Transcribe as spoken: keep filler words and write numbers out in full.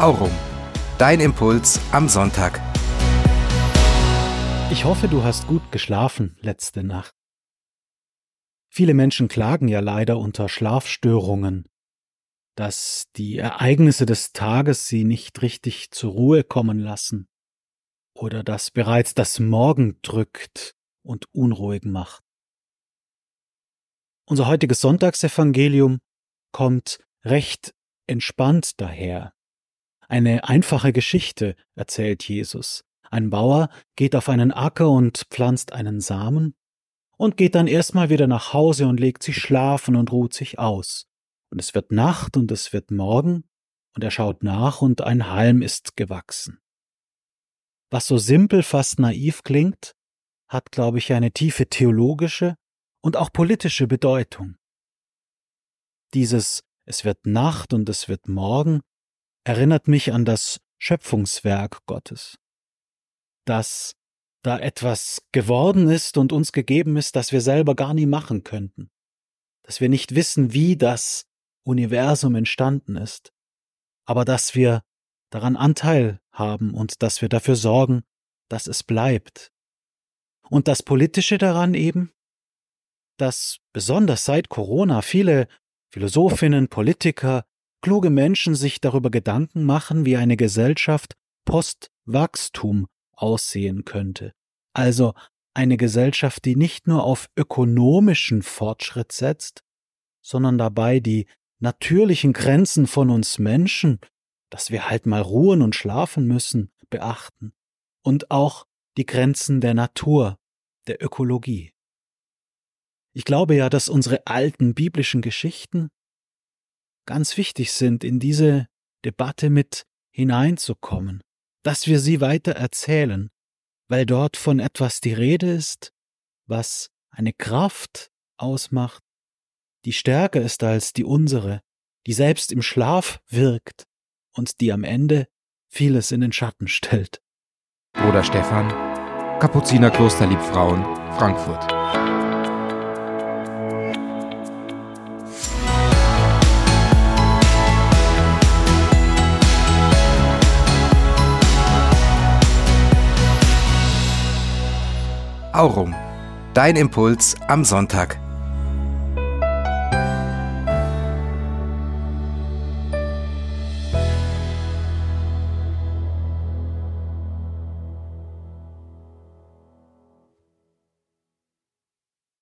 Aurum, dein Impuls am Sonntag. Ich hoffe, du hast gut geschlafen letzte Nacht. Viele Menschen klagen ja leider unter Schlafstörungen, dass die Ereignisse des Tages sie nicht richtig zur Ruhe kommen lassen oder dass bereits das Morgen drückt und unruhig macht. Unser heutiges Sonntagsevangelium kommt recht entspannt daher. Eine einfache Geschichte erzählt Jesus. Ein Bauer geht auf einen Acker und pflanzt einen Samen und geht dann erstmal wieder nach Hause und legt sich schlafen und ruht sich aus. Und es wird Nacht und es wird Morgen und er schaut nach und ein Halm ist gewachsen. Was so simpel, fast naiv klingt, hat, glaube ich, eine tiefe theologische und auch politische Bedeutung. Dieses Es wird Nacht und es wird Morgen erinnert mich an das Schöpfungswerk Gottes, dass da etwas geworden ist und uns gegeben ist, das wir selber gar nie machen könnten, dass wir nicht wissen, wie das Universum entstanden ist, aber dass wir daran Anteil haben und dass wir dafür sorgen, dass es bleibt. Und das Politische daran eben, dass besonders seit Corona viele Philosophinnen, Politiker, kluge Menschen sich darüber Gedanken machen, wie eine Gesellschaft Postwachstum aussehen könnte. Also eine Gesellschaft, die nicht nur auf ökonomischen Fortschritt setzt, sondern dabei die natürlichen Grenzen von uns Menschen, dass wir halt mal ruhen und schlafen müssen, beachten. Und auch die Grenzen der Natur, der Ökologie. Ich glaube ja, dass unsere alten biblischen Geschichten ganz wichtig sind, in diese Debatte mit hineinzukommen, dass wir sie weiter erzählen, weil dort von etwas die Rede ist, was eine Kraft ausmacht, die stärker ist als die unsere, die selbst im Schlaf wirkt und die am Ende vieles in den Schatten stellt. Bruder Stefan, Kapuzinerkloster Liebfrauen, Frankfurt. Aurum, dein Impuls am Sonntag.